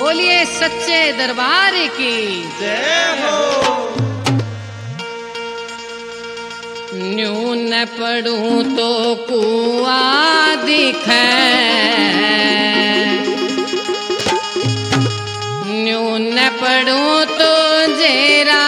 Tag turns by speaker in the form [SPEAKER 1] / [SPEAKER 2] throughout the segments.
[SPEAKER 1] बोलिए सच्चे दरबार की
[SPEAKER 2] जय हो।
[SPEAKER 1] न्यू न पढ़ूं तो कुआ दिखे, न्यू न पढ़ूं तो जेरा,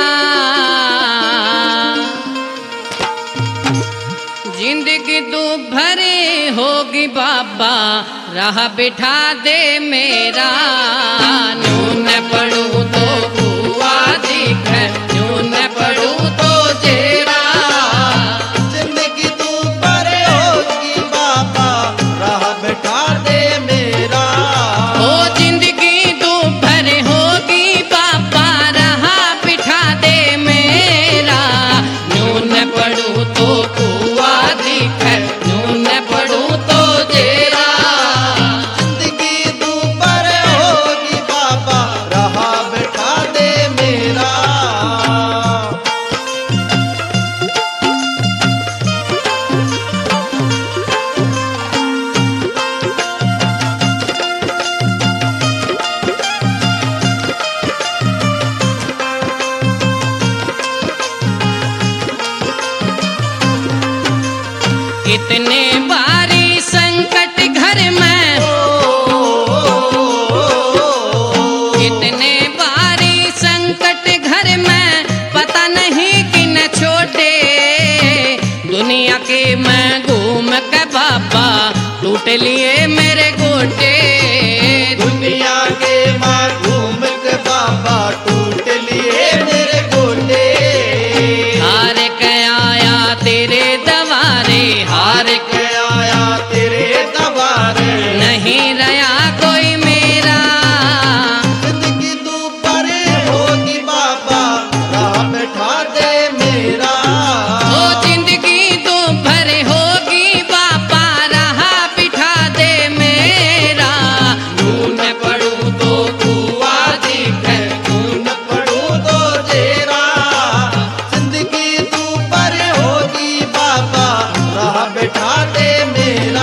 [SPEAKER 1] जिंदगी तू भरी होगी बाबा राह बिठा दे मेरा। न्यू न पढ़ूं तो कुआ दिखे, न्यू न पढ़ूं तो जेरा,
[SPEAKER 2] जिंदगी तू पर होगी बाबा राह बिठा दे मेरा।
[SPEAKER 1] ओ जिंदगी तू भर होगी बाबा राह बिठा दे मेरा। न्यू न पढ़ूं तो कुआ दिखे, न्यू न पढ़ूं तो जेरा,
[SPEAKER 2] जिंदगी तू पर होगी बाबा राह बिठा दे मेरा।
[SPEAKER 1] कितने बारी संकट घर में, कितने बारी संकट घर में, पता नहीं कि न छोटे। दुनिया के मैं घूम के बाबा टूट लिए मेरे गोटे।
[SPEAKER 2] दुनिया के माँ घूम के बाबा टूट लिए मेरे गोटे।
[SPEAKER 1] हार के आया तेरे दवारे, हार
[SPEAKER 2] के आया तेरे दवारे,
[SPEAKER 1] नहीं रहा कोई मेरा।
[SPEAKER 2] जिंदगी तू पर होगी बाबा राह बिठा दे मेरा।
[SPEAKER 1] ओ जिंदगी तो भर होगी बाबा राह बिठा दे मेरा। न्यू न पढ़ूं तो कुआ दिखे,
[SPEAKER 2] तू न पढ़ूं तो जेरा, जिंदगी तू पर होगी बाबा राह बिठा दे मेरा।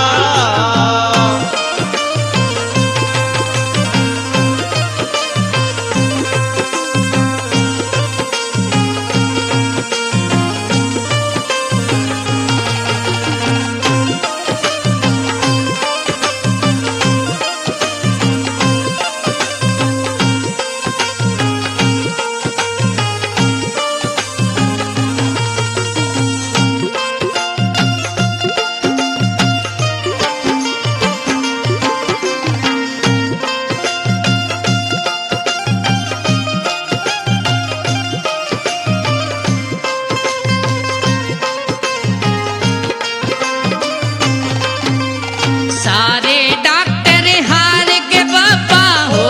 [SPEAKER 1] सारे डॉक्टर हार के बाबा हो,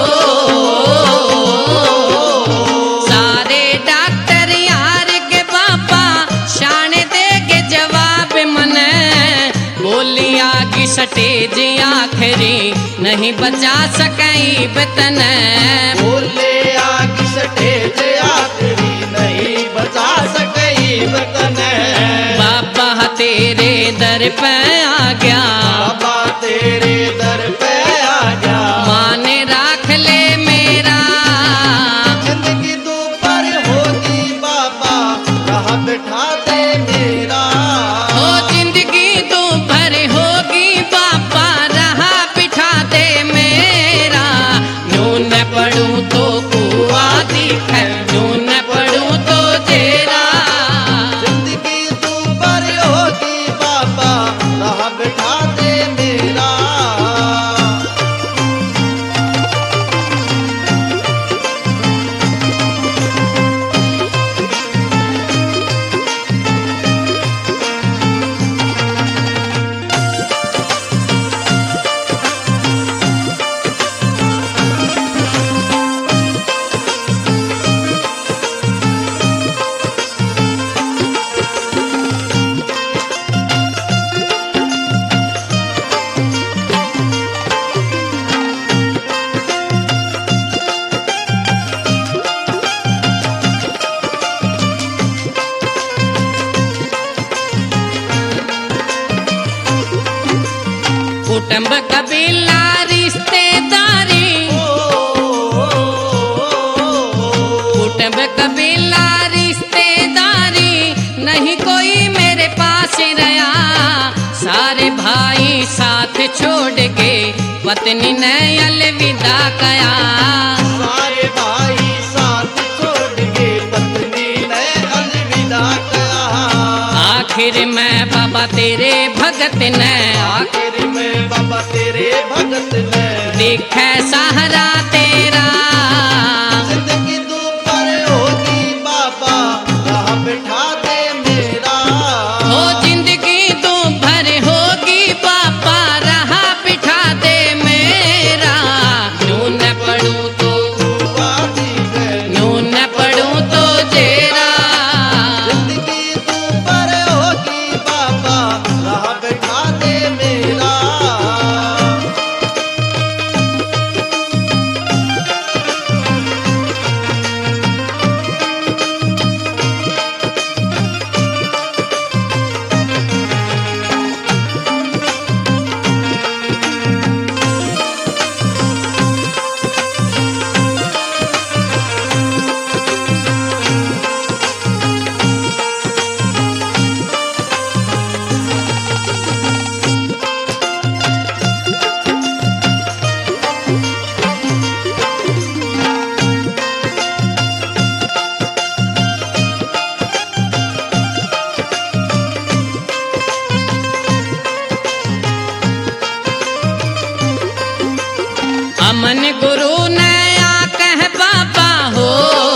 [SPEAKER 1] सारे डॉक्टर हार के बाबा शान दे के जवाब मने। बोलिया की स्टेज आखिरी नहीं बचा सकई बतन।
[SPEAKER 2] बोले आगे स्टेज आखिरी नहीं बचा सकई वतन।
[SPEAKER 1] बाबा तेरे दर पे आ गया,
[SPEAKER 2] बाबा तेरे दर पे आ जा,
[SPEAKER 1] माने राख ले मेरा।
[SPEAKER 2] जिंदगी तू पर होगी बाबा राह बिठा दे मेरा।
[SPEAKER 1] ओ जिंदगी तू भर होगी बाबा राह बिठा दे मेरा। न्यू न पढ़ूं तो कुआ दिखे, न्यू न पढ़ूं तो जेरा,
[SPEAKER 2] जिंदगी तू पर होगी बाबा राह बिठा दे मेरा।
[SPEAKER 1] कुटुंब कबीला रिश्तेदारी, साथ छोड़ के पत्नी ने अलविदा कया।
[SPEAKER 2] सारे भाई साथ छोड़ के पत्नी ने अलविदा कया।
[SPEAKER 1] आखिर में बाबा तेरे भगत ने,
[SPEAKER 2] आखिर में बाबा तेरे भगत ने
[SPEAKER 1] देखे सहारा तेरा।
[SPEAKER 2] जिंदगी तू पर होगी बाबा राह बिठा दे मेरा।
[SPEAKER 1] ओ जिंदगी तू भर होगी पापा रहा बिठा दे मेरा। यूं न पढ़ूं तो,
[SPEAKER 2] वादी है
[SPEAKER 1] यूं न पढ़ूं तो जेरा।
[SPEAKER 2] जिंदगी तू पर होगी बाबा राह बिठा दे मेरा।
[SPEAKER 1] अमन गुरु ने आकह बाबा हो,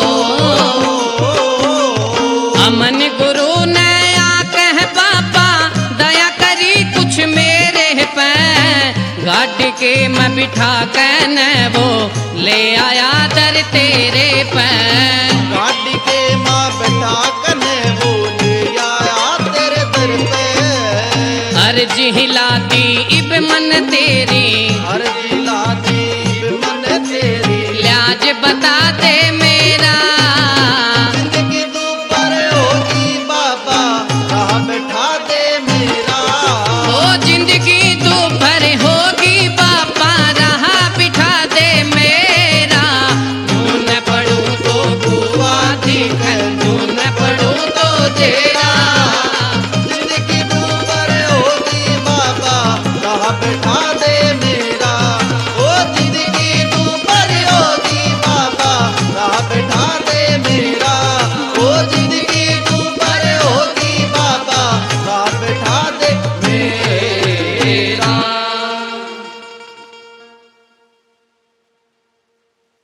[SPEAKER 1] अमन गुरु ने आकह बाबा दया करी कुछ मेरे पे। गाड़ी के मैं बिठा के न वो ले आया दर तेरे पे।
[SPEAKER 2] गाड़ी के माँ बैठा कने वो ले आया तेरे दर पे।
[SPEAKER 1] अर्ज हिलाती इब मन तेरी,
[SPEAKER 2] हर दिलाती मन तेरी।
[SPEAKER 1] लाज बता दे मेरा।
[SPEAKER 2] जिंदगी तू पर होगी बाबा राह बिठा दे मेरा।
[SPEAKER 1] ओ जिंदगी तू भर होगी पापा रहा बिठा दे मेरा। यूं न पढ़ूं तो कुआ दिख, यूं न पढ़ूं तो जेरा।
[SPEAKER 2] जिंदगी तू पर होगी बाबा राह बिठा दे मेरा। ओ जिंदगी तू पर होगी बाबा राह बिठा दे मेरा। ओ जिंदगी तू पर होगी बाबा राह बिठा दे मेरा।